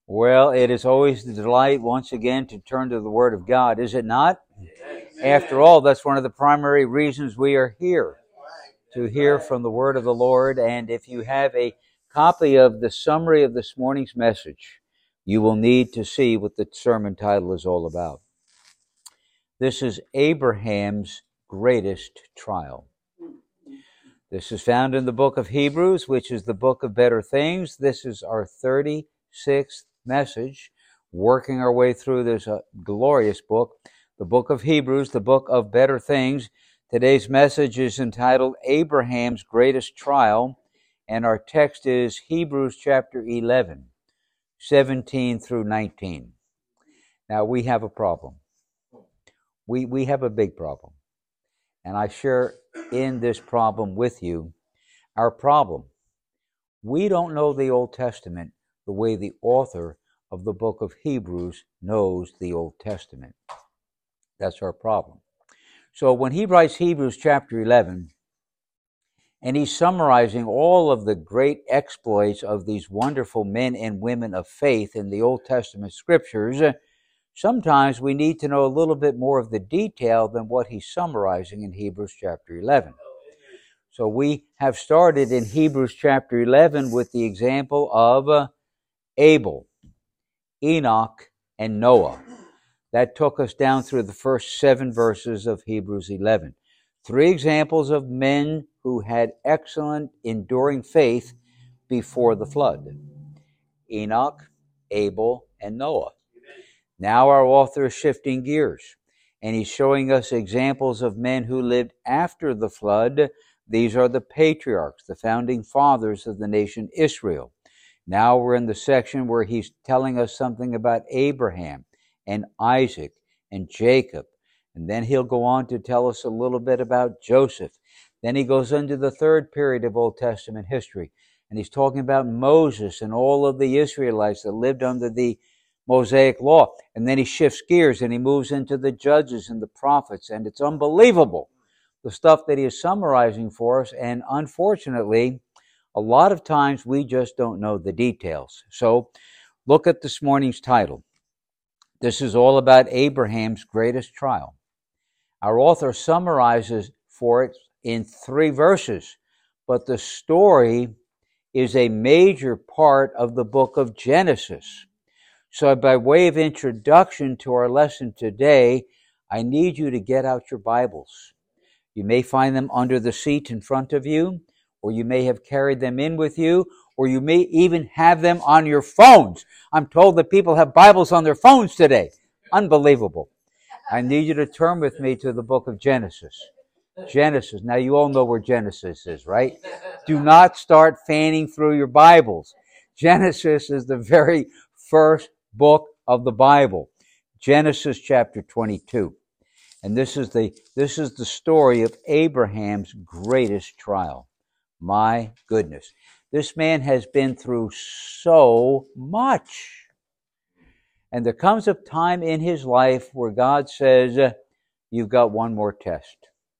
Well, it is always the delight once again to turn to the Word of God, is it not? Amen. After all, that's one of the primary reasons we are here, to hear from the Word of the Lord. And if you have a copy of the summary of this morning's message, you will need to see what the sermon title is all about. This is Abraham's greatest trial. This is found in the book of Hebrews, which is the book of better things. This is our 36th message, working our way through this glorious book, the book of Hebrews, the book of better things. Today's message is entitled Abraham's Greatest Trial, and our text is Hebrews chapter 11, 17 through 19. Now, we have a problem. We have a big problem. And I share in this problem with you. Our problem: we don't know the Old Testament the way the author of the book of Hebrews knows the Old Testament. That's our problem. So when he writes Hebrews chapter 11, and he's summarizing all of the great exploits of these wonderful men and women of faith in the Old Testament scriptures, sometimes we need to know a little bit more of the detail than what he's summarizing in Hebrews chapter 11. So we have started in Hebrews chapter 11 with the example of Abel, Enoch, and Noah. That took us down through the first 7 verses of Hebrews 11. 3 examples of men who had excellent, enduring faith before the flood: Enoch, Abel, and Noah. Now our author is shifting gears, and he's showing us examples of men who lived after the flood. These are the patriarchs, the founding fathers of the nation Israel. Now we're in the section where he's telling us something about Abraham and Isaac and Jacob. And then he'll go on to tell us a little bit about Joseph. Then he goes into the third period of Old Testament history, and he's talking about Moses and all of the Israelites that lived under the Mosaic law. And then he shifts gears and he moves into the judges and the prophets, and it's unbelievable, the stuff that he is summarizing for us. And unfortunately, a lot of times we just don't know the details. So look at this morning's title. This is all about Abraham's greatest trial. Our author summarizes for it in 3 verses, but the story is a major part of the book of Genesis. So by way of introduction to our lesson today, I need you to get out your Bibles. You may find them under the seat in front of you, or you may have carried them in with you, or you may even have them on your phones. I'm told that people have Bibles on their phones today. Unbelievable. I need you to turn with me to the book of Genesis. Genesis. Now you all know where Genesis is, right? Do not start fanning through your Bibles. Genesis is the very first book of the Bible. Genesis chapter 22. And this is the story of Abraham's greatest trial. My goodness. This man has been through so much. And there comes a time in his life where God says, you've got one more test.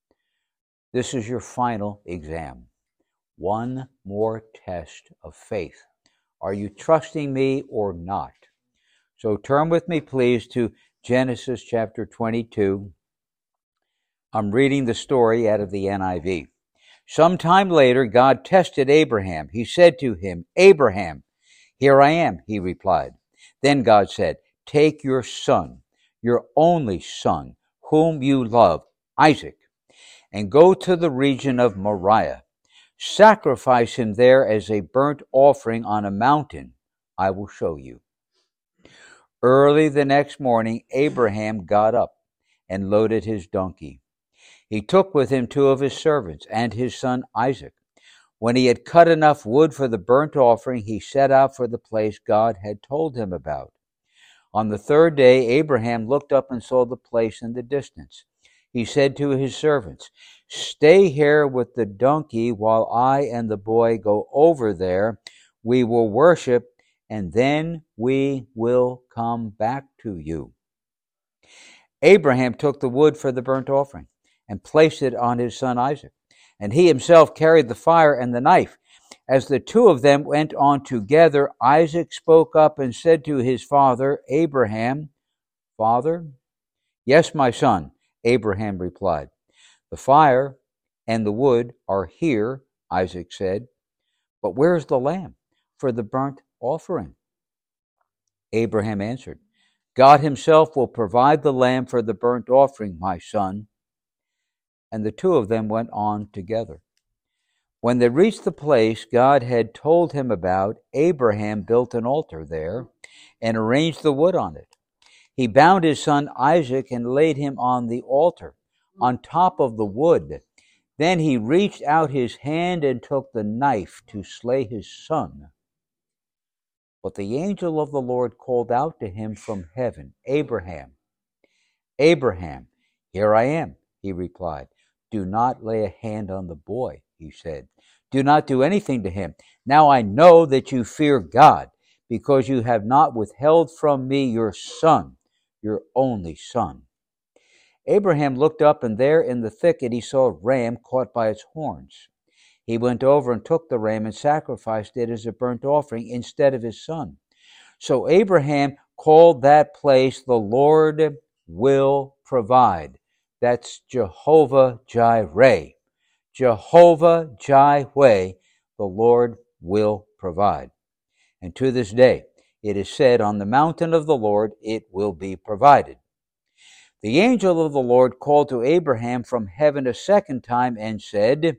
This is your final exam. One more test of faith. Are you trusting me or not? So turn with me, please, to Genesis chapter 22. I'm reading the story out of the NIV. Sometime later, God tested Abraham. He said to him, Abraham. Here I am, he replied. Then God said, take your son, your only son, whom you love, Isaac, and go to the region of Moriah. Sacrifice him there as a burnt offering on a mountain I will show you. Early the next morning, Abraham got up and loaded his donkey. He took with him 2 of his servants and his son Isaac. When he had cut enough wood for the burnt offering, he set out for the place God had told him about. On the 3rd day, Abraham looked up and saw the place in the distance. He said to his servants, stay here with the donkey while I and the boy go over there. We will worship, and then we will come back to you. Abraham took the wood for the burnt offering and placed it on his son Isaac, and he himself carried the fire and the knife. As the two of them went on together, Isaac spoke up and said to his father, Abraham, Father? Yes, my son, Abraham replied. The fire and the wood are here, Isaac said, but where's the lamb for the burnt offering? Abraham answered, God himself will provide the lamb for the burnt offering, my son. And the two of them went on together. When they reached the place God had told him about, Abraham built an altar there and arranged the wood on it. He bound his son Isaac and laid him on the altar, on top of the wood. Then he reached out his hand and took the knife to slay his son. But the angel of the Lord called out to him from heaven, Abraham, Abraham, here I am, he replied. Do not lay a hand on the boy, he said. Do not do anything to him. Now I know that you fear God, because you have not withheld from me your son, your only son. Abraham looked up, and there in the thicket he saw a ram caught by its horns. He went over and took the ram and sacrificed it as a burnt offering instead of his son. So Abraham called that place, the Lord will provide. That's Jehovah Jireh. Jehovah Jireh, the Lord will provide. And to this day, it is said, on the mountain of the Lord it will be provided. The angel of the Lord called to Abraham from heaven a second time and said,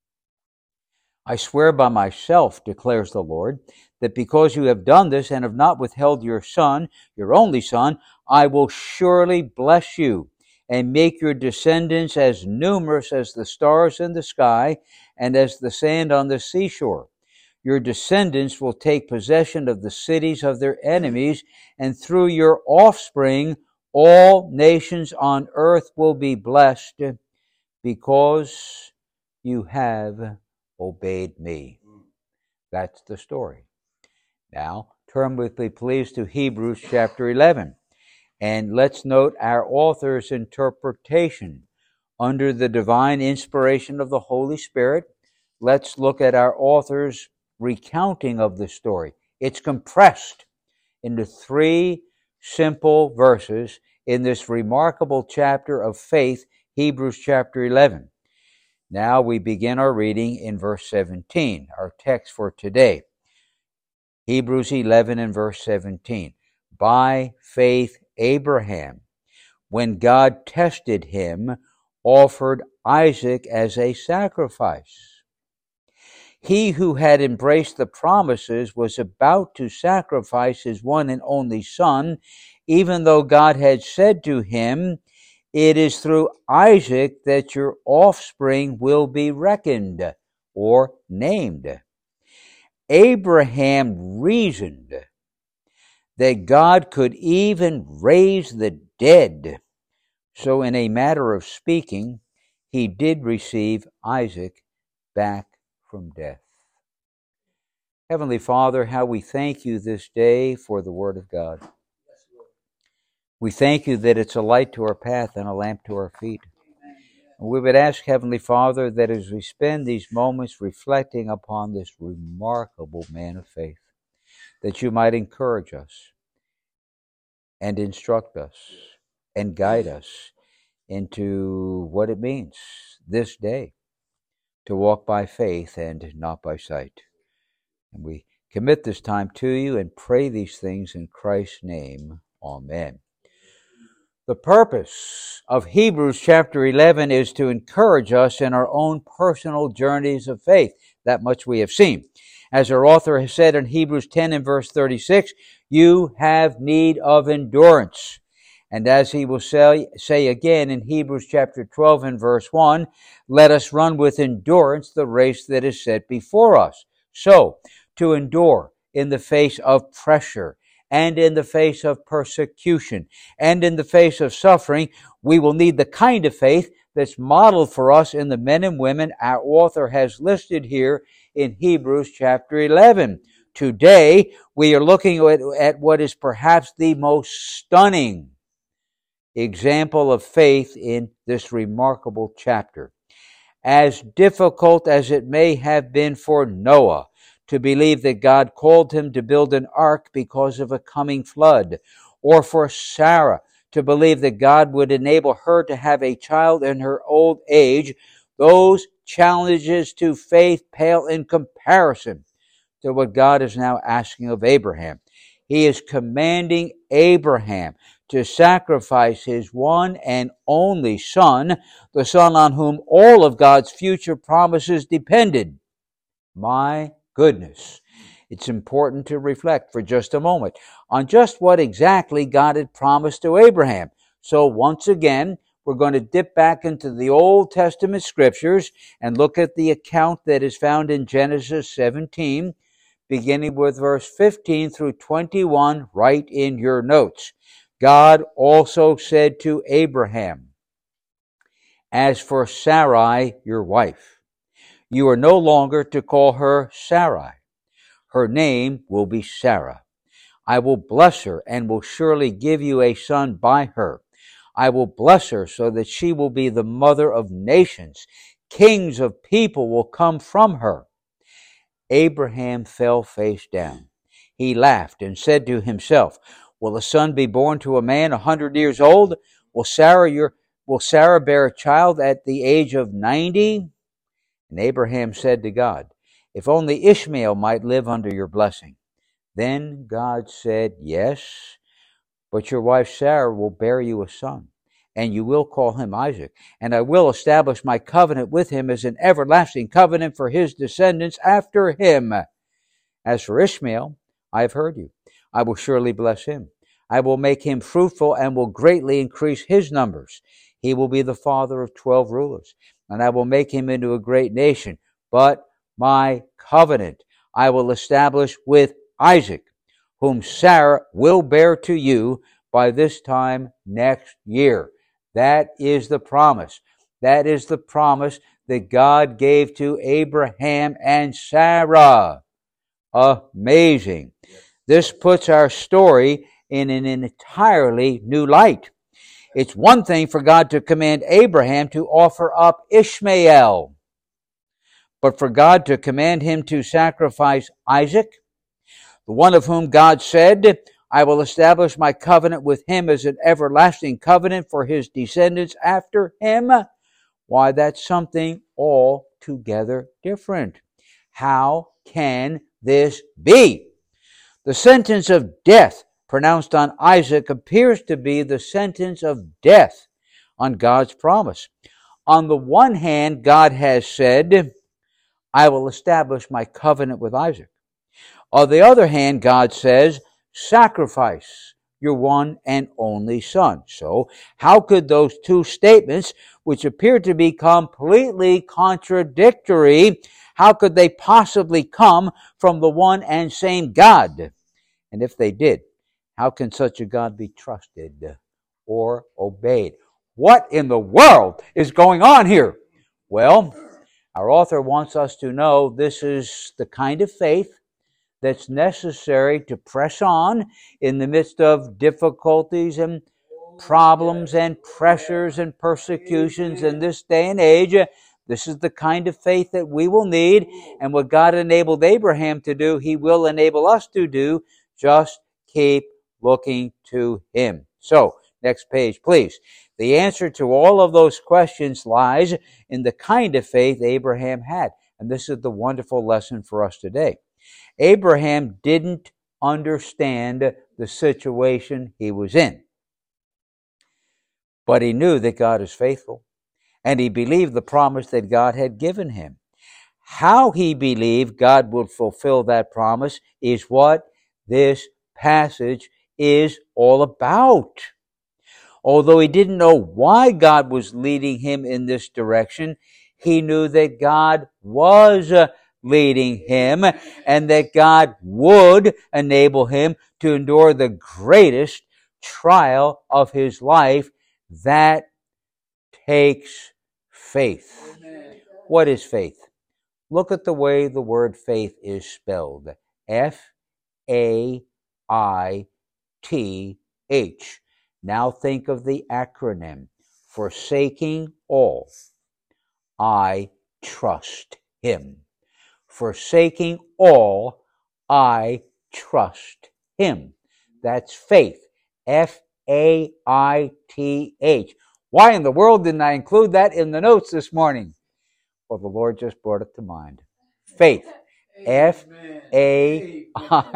I swear by myself, declares the Lord, that because you have done this and have not withheld your son, your only son, I will surely bless you and make your descendants as numerous as the stars in the sky and as the sand on the seashore. Your descendants will take possession of the cities of their enemies, and through your offspring all nations on earth will be blessed because you have obeyed me. That's the story. Now, turn with me, please, to Hebrews chapter 11. And let's note our author's interpretation. Under the divine inspiration of the Holy Spirit, let's look at our author's recounting of the story. It's compressed into 3 simple verses in this remarkable chapter of faith, Hebrews chapter 11. Now we begin our reading in verse 17, our text for today. Hebrews 11 and verse 17. By faith Abraham, when God tested him, offered Isaac as a sacrifice. He who had embraced the promises was about to sacrifice his one and only son, even though God had said to him, it is through Isaac that your offspring will be reckoned or named. Abraham reasoned that God could even raise the dead. So in a matter of speaking, he did receive Isaac back from death. Heavenly Father, how we thank you this day for the Word of God. We thank you that it's a light to our path and a lamp to our feet. And we would ask, Heavenly Father, that as we spend these moments reflecting upon this remarkable man of faith, that you might encourage us and instruct us and guide us into what it means this day to walk by faith and not by sight. And we commit this time to you and pray these things in Christ's name. Amen. The purpose of Hebrews chapter 11 is to encourage us in our own personal journeys of faith. That much we have seen. As our author has said in Hebrews 10 and verse 36, you have need of endurance. And as he will say again in Hebrews chapter 12 and verse 1, let us run with endurance the race that is set before us. So, to endure in the face of pressure, and in the face of persecution, and in the face of suffering, we will need the kind of faith that's modeled for us in the men and women our author has listed here in Hebrews chapter 11. Today, we are looking at what is perhaps the most stunning example of faith in this remarkable chapter. As difficult as it may have been for Noah to believe that God called him to build an ark because of a coming flood, or for Sarah to believe that God would enable her to have a child in her old age, those challenges to faith pale in comparison to what God is now asking of Abraham. He is commanding Abraham to sacrifice his one and only son, the son on whom all of God's future promises depended. My goodness. It's important to reflect for just a moment on just what exactly God had promised to Abraham. So once again, we're going to dip back into the Old Testament scriptures and look at the account that is found in Genesis 17, beginning with verse 15 through 21, right in your notes. God also said to Abraham, "As for Sarai, your wife, you are no longer to call her Sarai. Her name will be Sarah. I will bless her and will surely give you a son by her. I will bless her so that she will be the mother of nations. Kings of people will come from her." Abraham fell face down. He laughed and said to himself, "Will a son be born to a man 100 years old? Will Sarah bear a child at the age of 90? And Abraham said to God, "If only Ishmael might live under your blessing." Then God said, "Yes, but your wife Sarah will bear you a son, and you will call him Isaac. And I will establish my covenant with him as an everlasting covenant for his descendants after him. As for Ishmael, I have heard you. I will surely bless him. I will make him fruitful and will greatly increase his numbers. He will be the father of 12 rulers, and I will make him into a great nation. But my covenant I will establish with Isaac, whom Sarah will bear to you by this time next year." That is the promise. That is the promise that God gave to Abraham and Sarah. Amazing. This puts our story in an entirely new light. It's one thing for God to command Abraham to offer up Ishmael, but for God to command him to sacrifice Isaac, the one of whom God said, "I will establish my covenant with him as an everlasting covenant for his descendants after him," why, that's something altogether different. How can this be? The sentence of death pronounced on Isaac appears to be the sentence of death on God's promise. On the one hand, God has said, "I will establish my covenant with Isaac." On the other hand, God says, "Sacrifice your one and only son." So, how could those two statements, which appear to be completely contradictory, how could they possibly come from the one and same God? And if they did, how can such a God be trusted or obeyed? What in the world is going on here? Well, our author wants us to know this is the kind of faith that's necessary to press on in the midst of difficulties and problems and pressures and persecutions in this day and age. This is the kind of faith that we will need, and what God enabled Abraham to do, He will enable us to do. Just keep looking to Him. So, next page, please. The answer to all of those questions lies in the kind of faith Abraham had, and this is the wonderful lesson for us today. Abraham didn't understand the situation he was in, but he knew that God is faithful, and he believed the promise that God had given him. How he believed God would fulfill that promise is what this passage is all about. Although he didn't know why God was leading him in this direction, he knew that God was leading him and that God would enable him to endure the greatest trial of his life. That takes faith. Amen. What is faith? Look at the way the word faith is spelled. F-A-I-T-H. Now think of the acronym. Forsaking all, I trust Him. Forsaking all, I trust him. That's faith. Faith. Why in the world didn't I include that in the notes this morning? Well, the Lord just brought it to mind. Faith. Faith.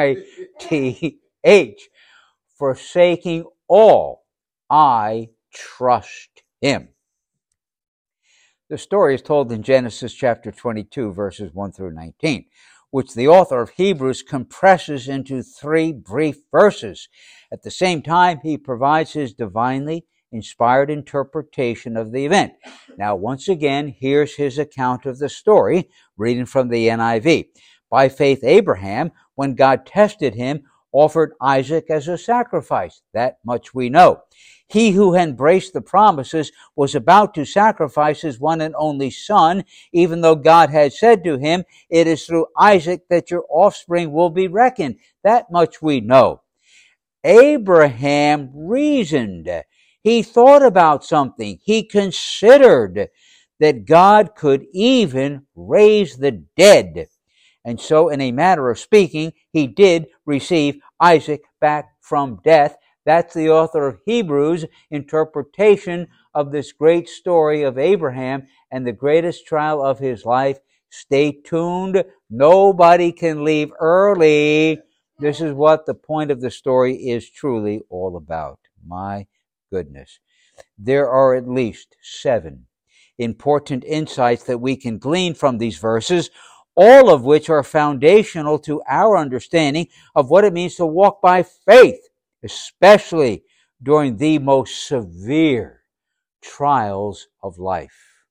Forsaking all, I trust him. The story is told in Genesis chapter 22, verses 1 through 19, which the author of Hebrews compresses into 3 brief verses. At the same time, he provides his divinely inspired interpretation of the event. Now, once again, here's his account of the story, reading from the NIV. By faith, Abraham, when God tested him, offered Isaac as a sacrifice. That much we know. He who embraced the promises was about to sacrifice his one and only son, even though God had said to him, "It is through Isaac that your offspring will be reckoned." That much we know. Abraham reasoned. He thought about something. He considered that God could even raise the dead. And so, in a manner of speaking, he did receive Isaac back from death. That's the author of Hebrews' interpretation of this great story of Abraham and the greatest trial of his life. Stay tuned. Nobody can leave early. This is what the point of the story is truly all about. My goodness. There are at least 7 important insights that we can glean from these verses, all of which are foundational to our understanding of what it means to walk by faith, especially during the most severe trials of life.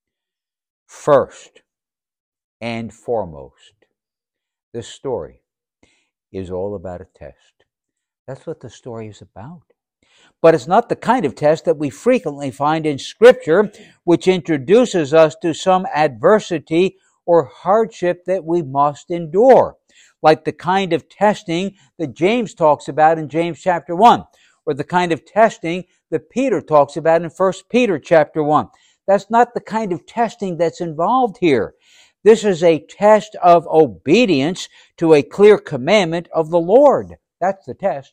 First and foremost, this story is all about a test. That's what the story is about. But it's not the kind of test that we frequently find in Scripture, which introduces us to some adversity or hardship that we must endure, like the kind of testing that James talks about in James chapter 1, or the kind of testing that Peter talks about in 1 Peter chapter 1. That's not the kind of testing that's involved here. This is a test of obedience to a clear commandment of the Lord. That's the test.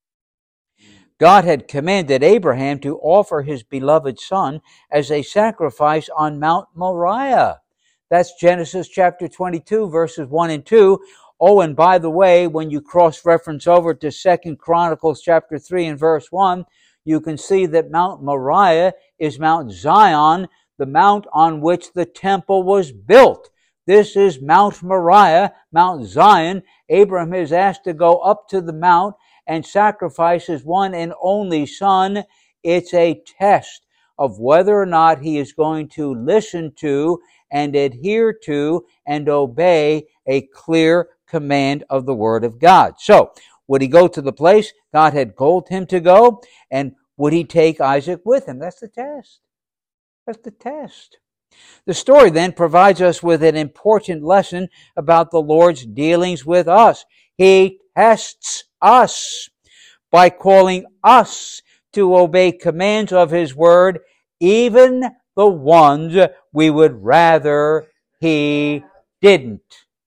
God had commanded Abraham to offer his beloved son as a sacrifice on Mount Moriah. That's Genesis chapter 22, verses 1 and 2. Oh, and by the way, when you cross-reference over to 2 Chronicles chapter 3 and verse 1, you can see that Mount Moriah is Mount Zion, the mount on which the temple was built. This is Mount Moriah, Mount Zion. Abraham is asked to go up to the mount and sacrifice his one and only son. It's a test of whether or not he is going to listen to and adhere to and obey a clear command of the Word of God. So, would he go to the place God had told him to go? And would he take Isaac with him? That's the test. That's the test. The story then provides us with an important lesson about the Lord's dealings with us. He tests us by calling us to obey commands of His Word, even the ones we would rather He didn't.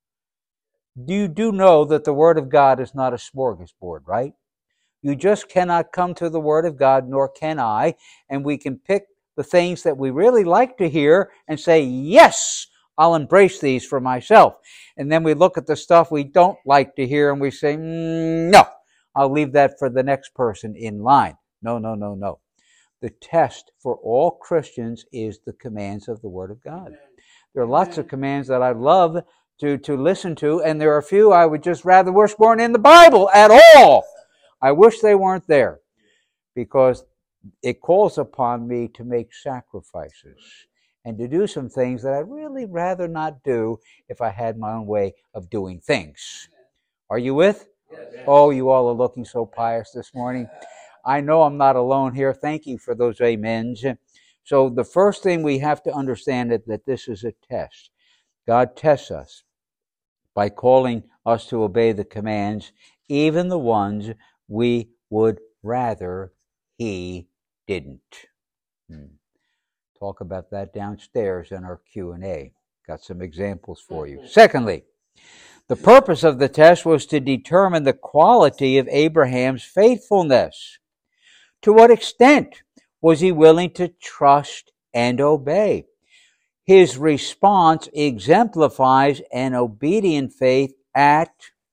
You do know that the Word of God is not a smorgasbord, right? You just cannot come to the Word of God, nor can I, and we can pick the things that we really like to hear and say, yes, I'll embrace these for myself. And then we look at the stuff we don't like to hear and we say, no, I'll leave that for the next person in line. No. The test for all Christians is the commands of the Word of God. There are lots of commands that I love to listen to, and there are a few I would just rather wish weren't in the Bible at all. I wish they weren't there, because it calls upon me to make sacrifices and to do some things that I'd really rather not do if I had my own way of doing things. Are you with? Yes. Oh, you all are looking so pious this morning. I know I'm not alone here. Thank you for those amens. So the first thing we have to understand is that this is a test. God tests us by calling us to obey the commands, even the ones we would rather He didn't. Talk about that downstairs in our Q&A. Got some examples for you. Secondly, the purpose of the test was to determine the quality of Abraham's faithfulness. To what extent was he willing to trust and obey? His response exemplifies an obedient faith at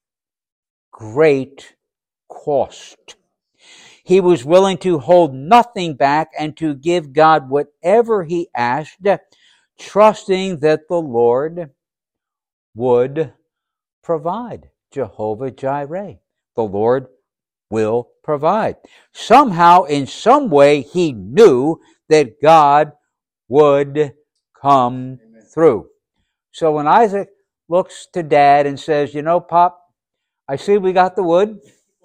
great cost. He was willing to hold nothing back and to give God whatever he asked, trusting that the Lord would provide. Jehovah Jireh. The Lord will provide. Somehow, in some way, he knew that God would come through. So when Isaac looks to Dad and says, you know, Pop, I see we got the wood.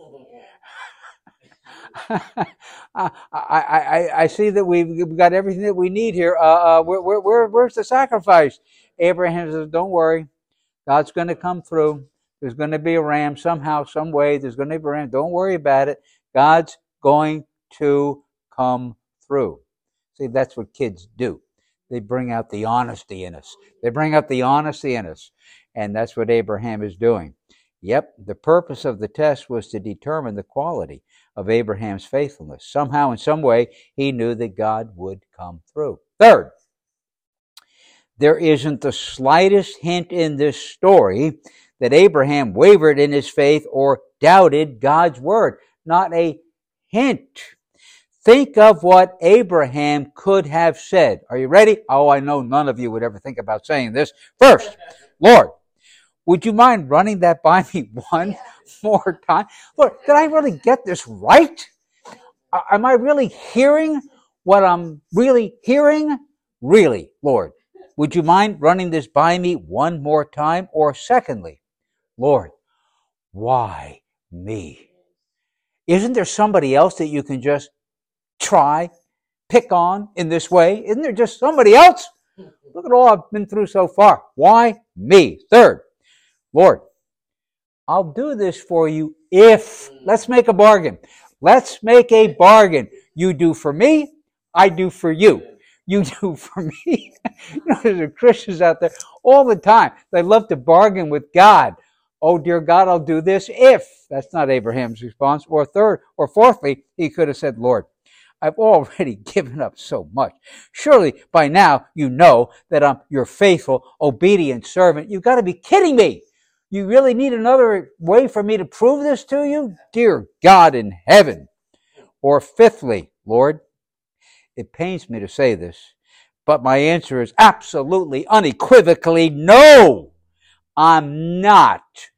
I see that we've got everything that we need here. Where's the sacrifice? Abraham says, don't worry. God's going to come through. There's going to be a ram somehow, some way. There's going to be a ram. Don't worry about it. God's going to come through. See, that's what kids do. They bring out the honesty in us. They bring out the honesty in us. And that's what Abraham is doing. Yep, the purpose of the test was to determine the quality of Abraham's faithfulness. Somehow, in some way, he knew that God would come through. Third, there isn't the slightest hint in this story that Abraham wavered in his faith or doubted God's word. Not a hint. Think of what Abraham could have said. Are you ready? Oh, I know none of you would ever think about saying this. First, Lord, would you mind running that by me one more time? Lord, did I really get this right? Am I really hearing what I'm really hearing? Really, Lord, would you mind running this by me one more time? Or secondly, Lord, why me? Isn't there somebody else that you can just try, pick on in this way? Isn't there just somebody else? Look at all I've been through so far. Why me? Third, Lord, I'll do this for you if, let's make a bargain. Let's make a bargain. You do for me, I do for you. You do for me. You know, there's Christians out there all the time. They love to bargain with God. Oh, dear God, I'll do this if. That's not Abraham's response. Or third, or fourthly, he could have said, Lord, I've already given up so much. Surely by now you know that I'm your faithful, obedient servant. You've got to be kidding me. You really need another way for me to prove this to you? Dear God in heaven. Or fifthly, Lord, it pains me to say this, but my answer is absolutely, unequivocally, no, I'm not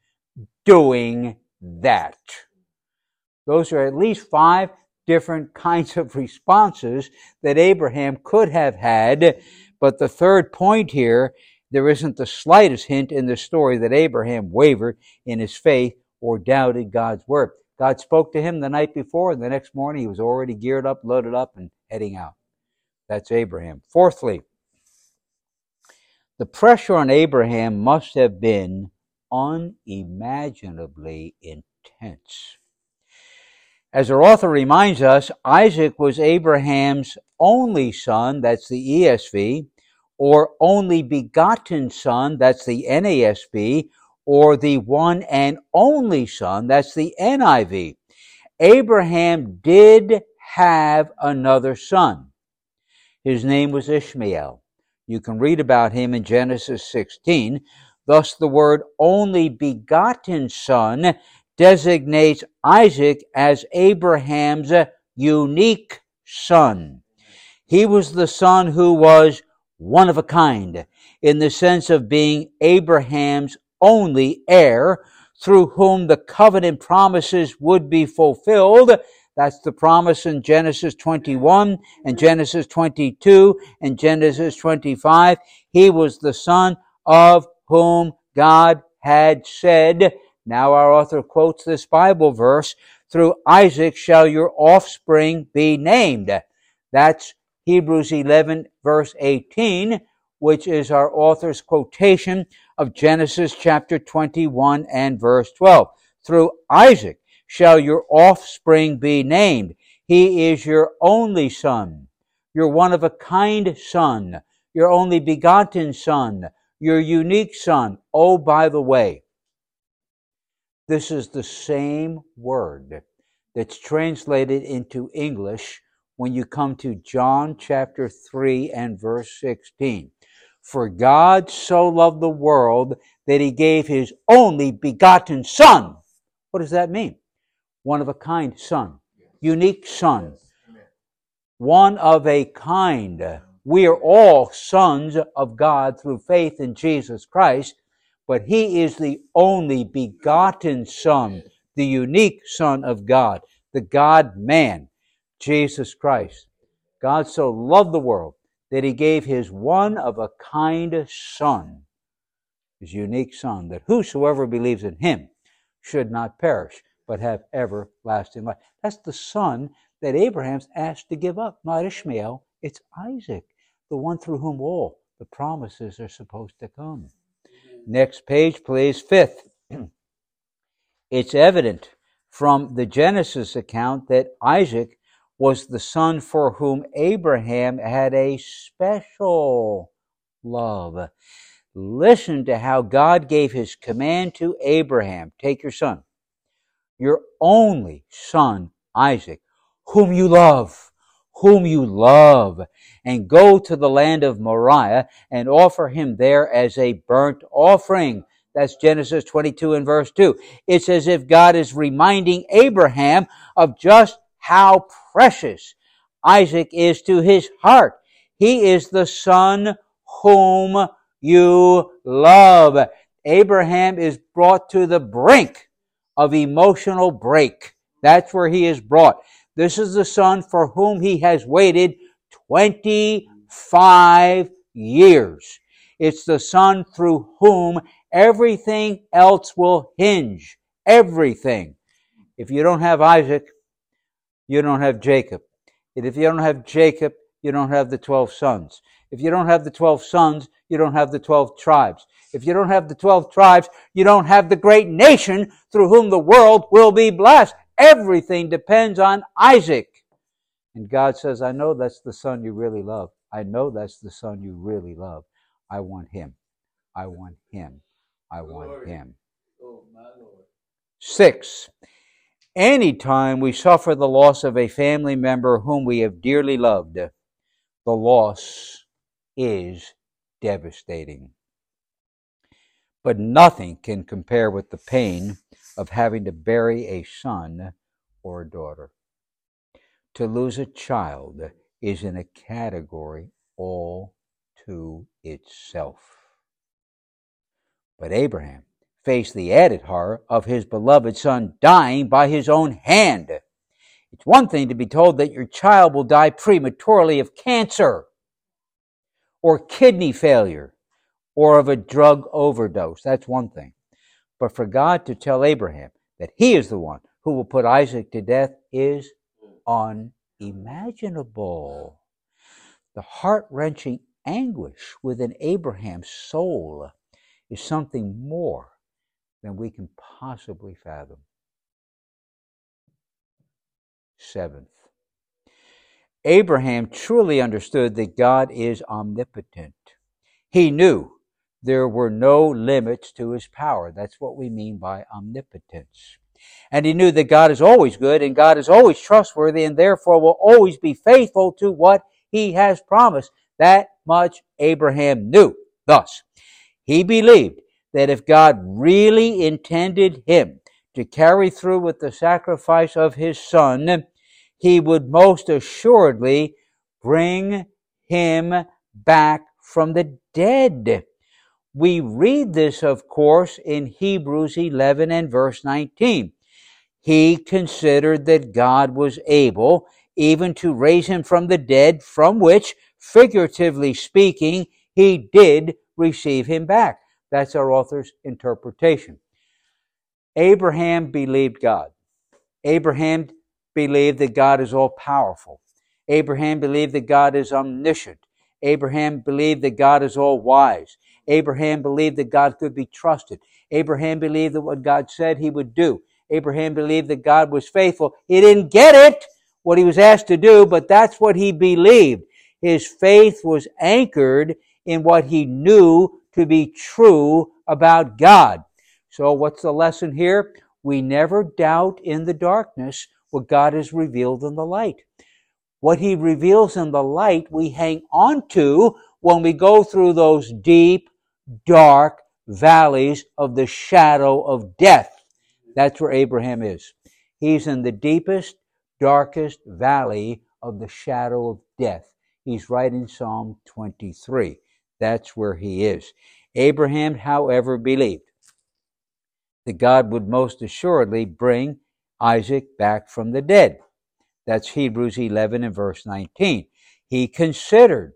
doing that. Those are at least 5 different kinds of responses that Abraham could have had. But the third point here, there isn't the slightest hint in the story that Abraham wavered in his faith or doubted God's word. God spoke to him the night before, and the next morning he was already geared up, loaded up, and heading out. That's Abraham. Fourthly, the pressure on Abraham must have been unimaginably intense. As our author reminds us, Isaac was Abraham's only son, that's the ESV, or only begotten son, that's the NASB, or the one and only son, that's the NIV. Abraham did have another son. His name was Ishmael. You can read about him in Genesis 16. Thus the word only begotten son designates Isaac as Abraham's unique son. He was the son who was one of a kind, in the sense of being Abraham's only heir, through whom the covenant promises would be fulfilled. That's the promise in Genesis 21 and Genesis 22 and Genesis 25. He was the son of whom God had said, now our author quotes this Bible verse, through Isaac shall your offspring be named. That's Hebrews 11 verse 18, which is our author's quotation of Genesis chapter 21 and verse 12. Through Isaac shall your offspring be named. He is your only son, your one of a kind son, your only begotten son, your unique son. Oh, by the way, this is the same word that's translated into English when you come to John chapter 3 and verse 16. For God so loved the world that he gave his only begotten son. What does that mean? One of a kind son. Unique son. One of a kind. We are all sons of God through faith in Jesus Christ, but he is the only begotten Son, the unique Son of God, the God-man, Jesus Christ. God so loved the world that he gave his one-of-a-kind Son, his unique Son, that whosoever believes in him should not perish, but have everlasting life. That's the son that Abraham's asked to give up, not Ishmael. It's Isaac, the one through whom all the promises are supposed to come. Next page, please. 5th. It's evident from the Genesis account that Isaac was the son for whom Abraham had a special love. Listen to how God gave his command to Abraham. Take your son, your only son, Isaac, whom you love, and go to the land of Moriah and offer him there as a burnt offering. That's Genesis 22 and verse 2. It's as if God is reminding Abraham of just how precious Isaac is to his heart. He is the son whom you love. Abraham is brought to the brink of emotional break. That's where he is brought. This is the son for whom he has waited 25 years. It's the son through whom everything else will hinge. Everything. If you don't have Isaac, you don't have Jacob. And if you don't have Jacob, you don't have the 12 sons. If you don't have the 12 sons, you don't have the 12 tribes. If you don't have the 12 tribes, you don't have the great nation through whom the world will be blessed. Everything depends on Isaac. And God says, I know that's the son you really love. I know that's the son you really love. I want him. I want him. I want him. 6. Anytime we suffer the loss of a family member whom we have dearly loved, the loss is devastating. But nothing can compare with the pain of having to bury a son or a daughter. To lose a child is in a category all to itself. But Abraham faced the added horror of his beloved son dying by his own hand. It's one thing to be told that your child will die prematurely of cancer or kidney failure or of a drug overdose. That's one thing. But for God to tell Abraham that he is the one who will put Isaac to death is unimaginable. The heart-wrenching anguish within Abraham's soul is something more than we can possibly fathom. 7th, Abraham truly understood that God is omnipotent. He knew there were no limits to his power. That's what we mean by omnipotence. And he knew that God is always good and God is always trustworthy and therefore will always be faithful to what he has promised. That much Abraham knew. Thus, he believed that if God really intended him to carry through with the sacrifice of his son, he would most assuredly bring him back from the dead. We read this, of course, in Hebrews 11 and verse 19. He considered that God was able even to raise him from the dead, from which, figuratively speaking, he did receive him back. That's our author's interpretation. Abraham believed God. Abraham believed that God is all-powerful. Abraham believed that God is omniscient. Abraham believed that God is all-wise. Abraham believed that God could be trusted. Abraham believed that what God said he would do. Abraham believed that God was faithful. He didn't get it, what he was asked to do, but that's what he believed. His faith was anchored in what he knew to be true about God. So what's the lesson here? We never doubt in the darkness what God has revealed in the light. What he reveals in the light, we hang on to when we go through those deep, dark valleys of the shadow of death. That's where Abraham is. He's in the deepest, darkest valley of the shadow of death. He's right in Psalm 23. That's where he is. Abraham, however, believed that God would most assuredly bring Isaac back from the dead. That's Hebrews 11 and verse 19. He considered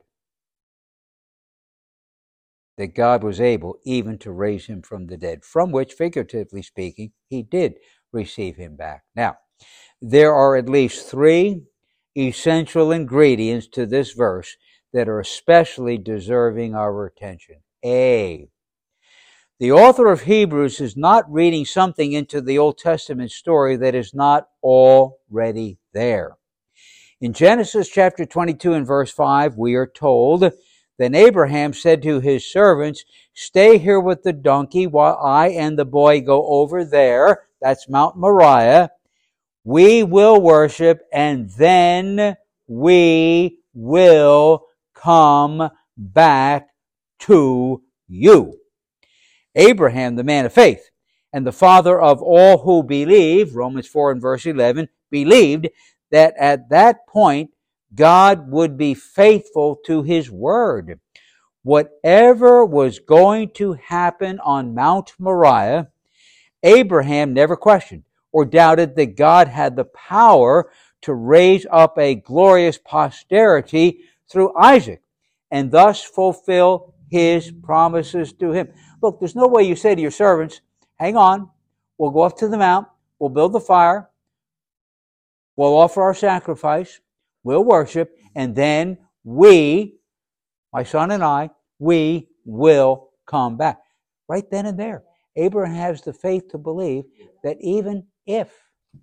that God was able even to raise him from the dead, from which, figuratively speaking, he did receive him back. Now, there are at least three essential ingredients to this verse that are especially deserving our attention. A, the author of Hebrews is not reading something into the Old Testament story that is not already there. In Genesis chapter 22 and verse 5, we are told, then Abraham said to his servants, stay here with the donkey while I and the boy go over there. That's Mount Moriah. We will worship and then we will come back to you. Abraham, the man of faith, and the father of all who believe, Romans 4 and verse 11, believed that at that point God would be faithful to his word. Whatever was going to happen on Mount Moriah, Abraham never questioned or doubted that God had the power to raise up a glorious posterity through Isaac and thus fulfill his promises to him. Look, there's no way you say to your servants, hang on, we'll go up to the mount, we'll build the fire, we'll offer our sacrifice, we'll worship, and then we, my son and I, we will come back. Right then and there, Abraham has the faith to believe that even if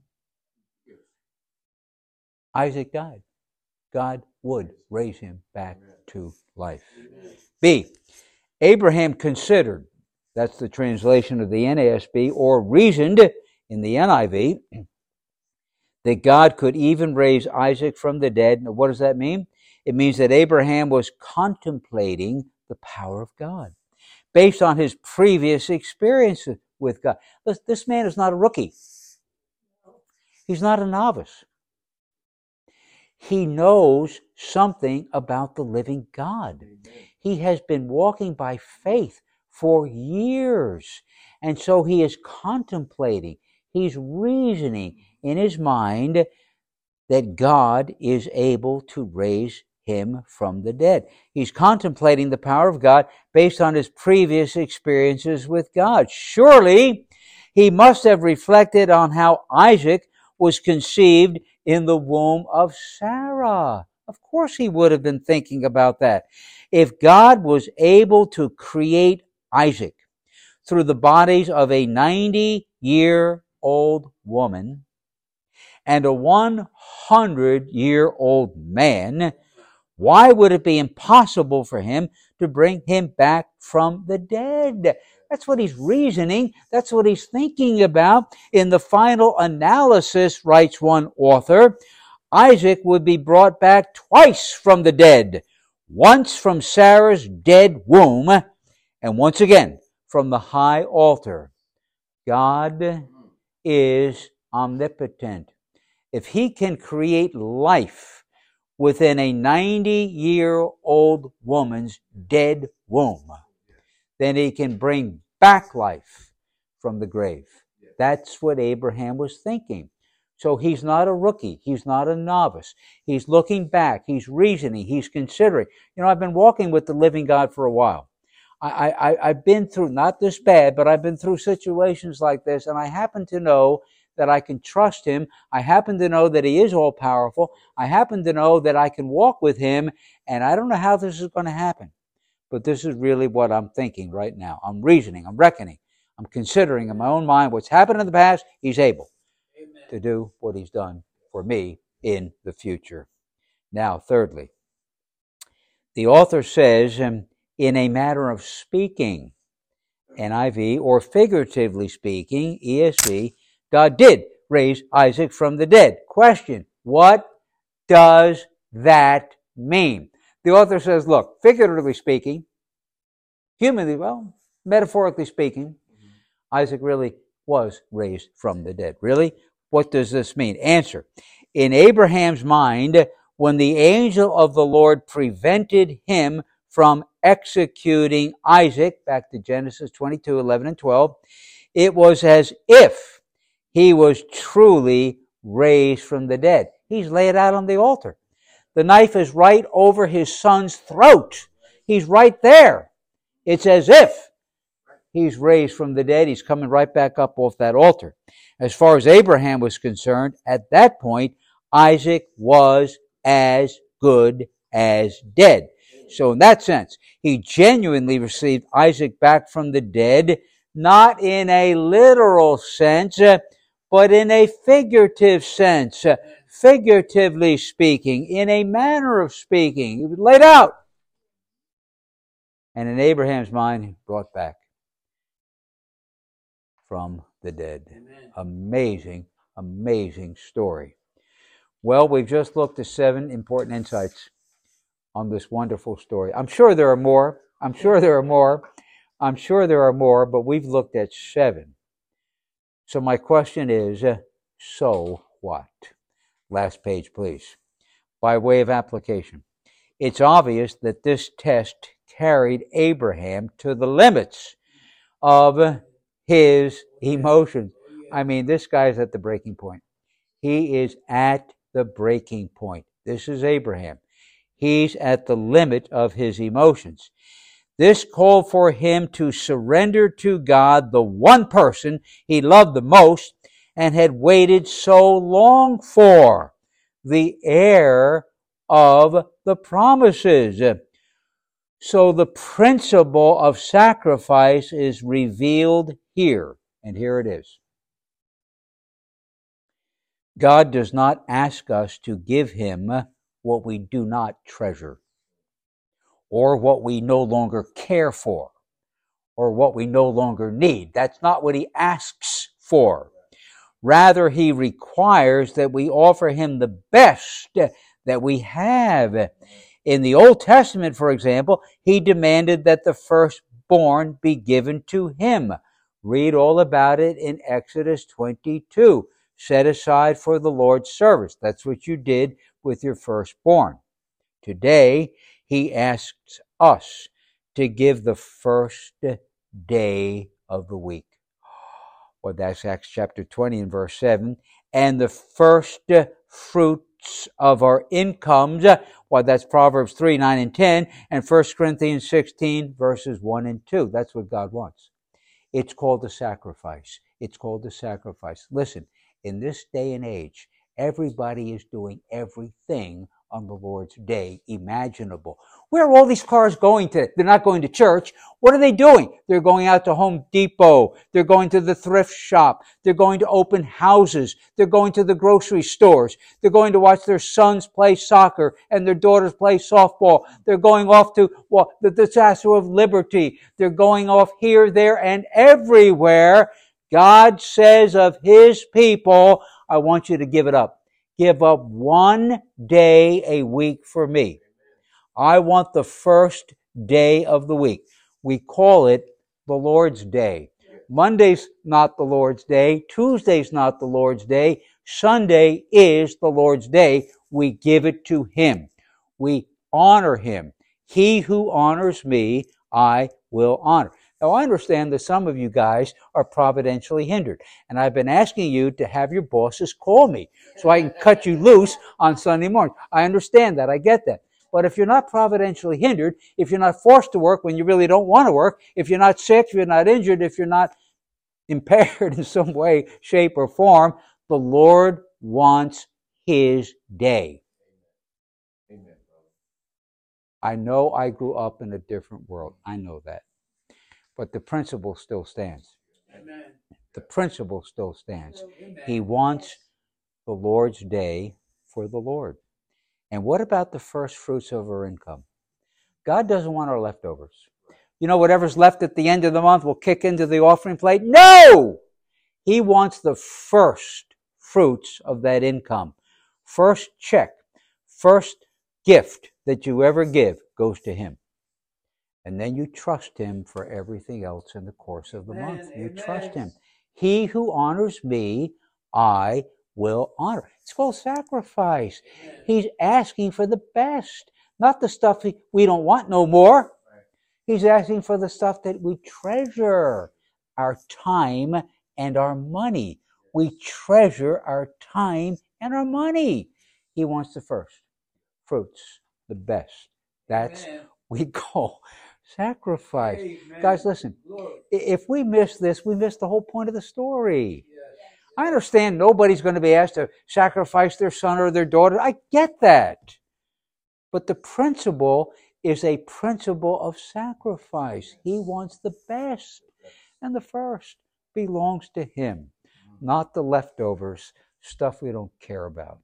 Isaac died, God would raise him back to life. B, Abraham considered, that's the translation of the NASB, or reasoned in the NIV, that God could even raise Isaac from the dead. Now, what does that mean? It means that Abraham was contemplating the power of God based on his previous experience with God. This man is not a rookie. He's not a novice. He knows something about the living God. He has been walking by faith for years. And so he is contemplating, he's reasoning in his mind that God is able to raise him from the dead. He's contemplating the power of God based on his previous experiences with God. Surely he must have reflected on how Isaac was conceived in the womb of Sarah. Of course he would have been thinking about that. If God was able to create Isaac through the bodies of a 90-year-old woman and a 100-year-old man, why would it be impossible for him to bring him back from the dead? That's what he's reasoning. That's what he's thinking about. In the final analysis, writes one author, Isaac would be brought back twice from the dead, once from Sarah's dead womb, and once again from the high altar. God is omnipotent. If he can create life within a 90-year-old woman's dead womb, then he can bring back life from the grave. That's what Abraham was thinking. So he's not a rookie. He's not a novice. He's looking back. He's reasoning. He's considering. You know, I've been walking with the living God for a while. I've been through, not this bad, but I've been through situations like this, and I happen to know that I can trust him. I happen to know that he is all-powerful. I happen to know that I can walk with him, and I don't know how this is going to happen. But this is really what I'm thinking right now. I'm reasoning, I'm reckoning, I'm considering in my own mind what's happened in the past. He's able to do what he's done for me in the future. Now, thirdly, the author says in a manner of speaking, NIV, or figuratively speaking, ESV, God did raise Isaac from the dead. Question, what does that mean? The author says, look, figuratively speaking, metaphorically speaking, Isaac really was raised from the dead. Really? What does this mean? Answer. In Abraham's mind, when the angel of the Lord prevented him from executing Isaac, back to Genesis 22, 11 and 12, it was as if he was truly raised from the dead. He's laid out on the altar. The knife is right over his son's throat. He's right there. It's as if he's raised from the dead. He's coming right back up off that altar. As far as Abraham was concerned, at that point, Isaac was as good as dead. So in that sense, he genuinely received Isaac back from the dead, not in a literal sense, but in a figurative sense. Figuratively speaking, in a manner of speaking. He was laid out. And in Abraham's mind, he brought back from the dead. Amen. Amazing, amazing story. Well, we've just looked at 7 important insights on this wonderful story. I'm sure there are more, but we've looked at 7. So my question is, so what? Last page, please. By way of application, it's obvious that this test carried Abraham to the limits of his emotions. I mean, this guy's at the breaking point. He is at the breaking point. This is Abraham. He's at the limit of his emotions. This called for him to surrender to God, the one person he loved the most and had waited so long for, the heir of the promises. So the principle of sacrifice is revealed here, and here it is. God does not ask us to give him what we do not treasure, or what we no longer care for, or what we no longer need. That's not what he asks for. Rather, he requires that we offer him the best that we have. In the Old Testament, for example, he demanded that the firstborn be given to him. Read all about it in Exodus 22. Set aside for the Lord's service. That's what you did with your firstborn. Today, he asks us to give the first day of the week. Well, that's Acts chapter 20 and verse 7. And the first fruits of our incomes. Well, that's Proverbs 3, 9, and 10. And 1 Corinthians 16, verses 1 and 2. That's what God wants. It's called a sacrifice. It's called a sacrifice. Listen, in this day and age, everybody is doing everything on the Lord's day imaginable. Where are all these cars going to? They're not going to church. What are they doing? They're going out to Home Depot. They're going to the thrift shop. They're going to open houses. They're going to the grocery stores. They're going to watch their sons play soccer and their daughters play softball. They're going off to the Statue of Liberty. They're going off here, there, and everywhere. God says of his people, I want you to give it up. Give up one day a week for me. I want the first day of the week. We call it the Lord's Day. Monday's not the Lord's Day. Tuesday's not the Lord's Day. Sunday is the Lord's Day. We give it to him. We honor him. He who honors me, I will honor. Now, I understand that some of you guys are providentially hindered, and I've been asking you to have your bosses call me so I can cut you loose on Sunday morning. I understand that. I get that. But if you're not providentially hindered, if you're not forced to work when you really don't want to work, if you're not sick, if you're not injured, if you're not impaired in some way, shape, or form, the Lord wants his day. Amen. I know I grew up in a different world. I know that. But the principle still stands. Amen. The principle still stands. Amen. He wants the Lord's day for the Lord. And what about the first fruits of our income? God doesn't want our leftovers. You know, whatever's left at the end of the month will kick into the offering plate. No! He wants the first fruits of that income. First check, first gift that you ever give goes to Him. And then you trust Him for everything else in the course of the month. You trust Him. He who honors me, I will honor. It's called sacrifice. He's asking for the best, not the stuff we don't want no more. He's asking for the stuff that we treasure, our time and our money. We treasure our time and our money. He wants the first fruits, the best. That's we call sacrifice. Amen. Guys, listen, if we miss this, we miss the whole point of the story. Yes. I understand nobody's going to be asked to sacrifice their son or their daughter. I get that. But the principle is a principle of sacrifice. He wants the best. And the first belongs to Him, not the leftovers, stuff we don't care about.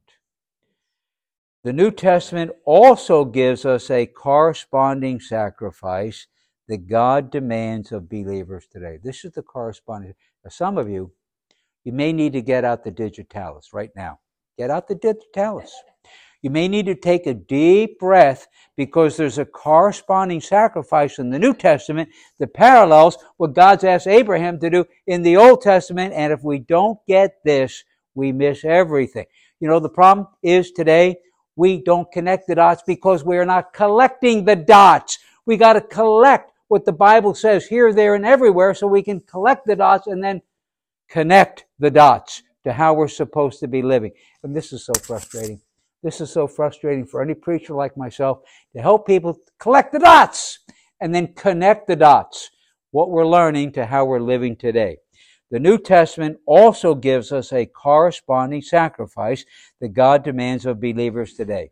The New Testament also gives us a corresponding sacrifice that God demands of believers today. This is the corresponding. Now, some of you may need to get out the digitalis right now. Get out the digitalis. You may need to take a deep breath because there's a corresponding sacrifice in the New Testament that parallels what God's asked Abraham to do in the Old Testament. And if we don't get this, we miss everything. You know, the problem is today, we don't connect the dots because we are not collecting the dots. We got to collect what the Bible says here, there, and everywhere so we can collect the dots and then connect the dots to how we're supposed to be living. And this is so frustrating. This is so frustrating for any preacher like myself to help people collect the dots and then connect the dots, what we're learning to how we're living today. The New Testament also gives us a corresponding sacrifice that God demands of believers today.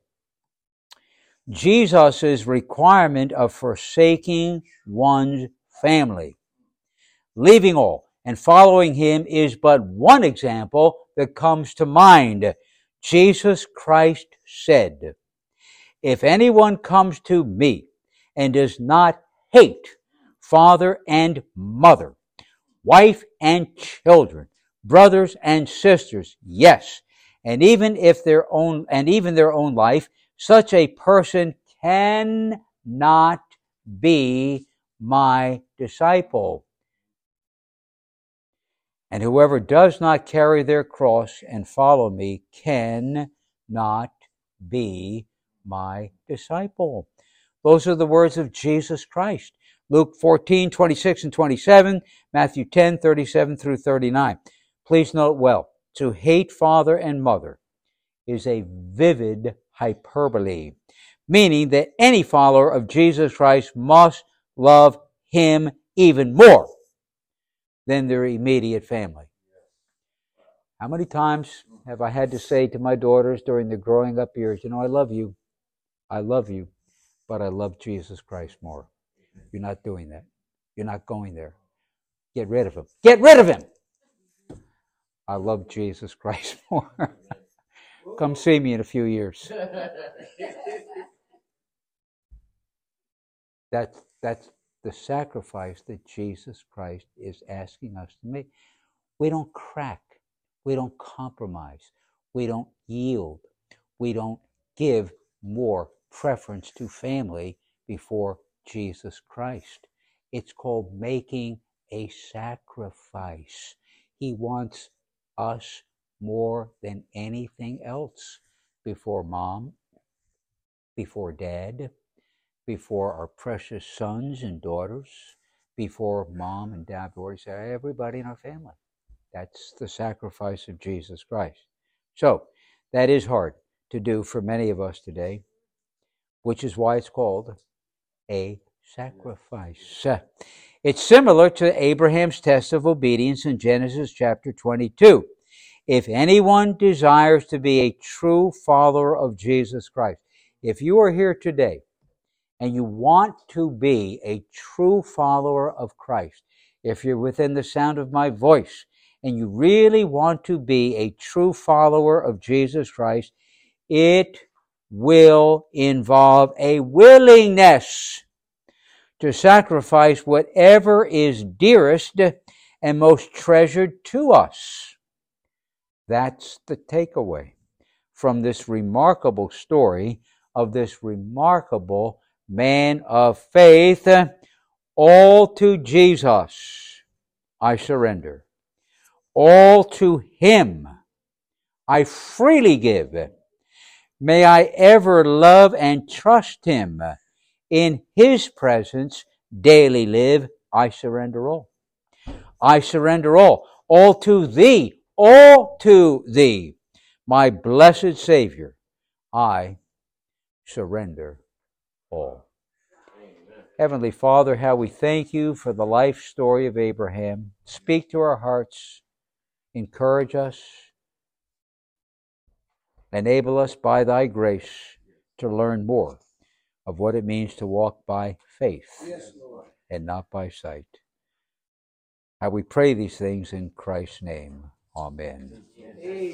Jesus' requirement of forsaking one's family, leaving all, and following Him is but one example that comes to mind. Jesus Christ said, "If anyone comes to me and does not hate father and mother, wife and children, brothers and sisters, yes, and even their own life, such a person cannot be my disciple. And whoever does not carry their cross and follow me cannot be my disciple." Those are the words of Jesus Christ. Luke 14:26 and 27, Matthew 10:37 through 39. Please note well, to hate father and mother is a vivid hyperbole, meaning that any follower of Jesus Christ must love Him even more than their immediate family. How many times have I had to say to my daughters during their growing up years, I love you, but I love Jesus Christ more. You're not doing that. You're not going there. Get rid of Him. Get rid of Him! I love Jesus Christ more. Come see me in a few years. That's the sacrifice that Jesus Christ is asking us to make. We don't crack. We don't compromise. We don't yield. We don't give more preference to family before Jesus Christ. It's called making a sacrifice. He wants us more than anything else before mom, before dad, before our precious sons and daughters, before mom and dad, before everybody in our family. That's the sacrifice of Jesus Christ. So, that is hard to do for many of us today, which is why it's called a sacrifice. It's similar to Abraham's test of obedience in Genesis chapter 22. If anyone desires to be a true follower of Jesus Christ, if you are here today and you want to be a true follower of Christ, if you're within the sound of my voice and you really want to be a true follower of Jesus Christ, it will involve a willingness to sacrifice whatever is dearest and most treasured to us. That's the takeaway from this remarkable story of this remarkable man of faith. All to Jesus I surrender. All to Him I freely give. May I ever love and trust Him. In His presence daily live. I surrender all. I surrender all. All to Thee. All to Thee. My blessed Savior. I surrender all. Amen. Heavenly Father, how we thank You for the life story of Abraham. Speak to our hearts. Encourage us. Enable us by Thy grace to learn more of what it means to walk by faith, yes, Lord, and not by sight. How we pray these things in Christ's name. Amen.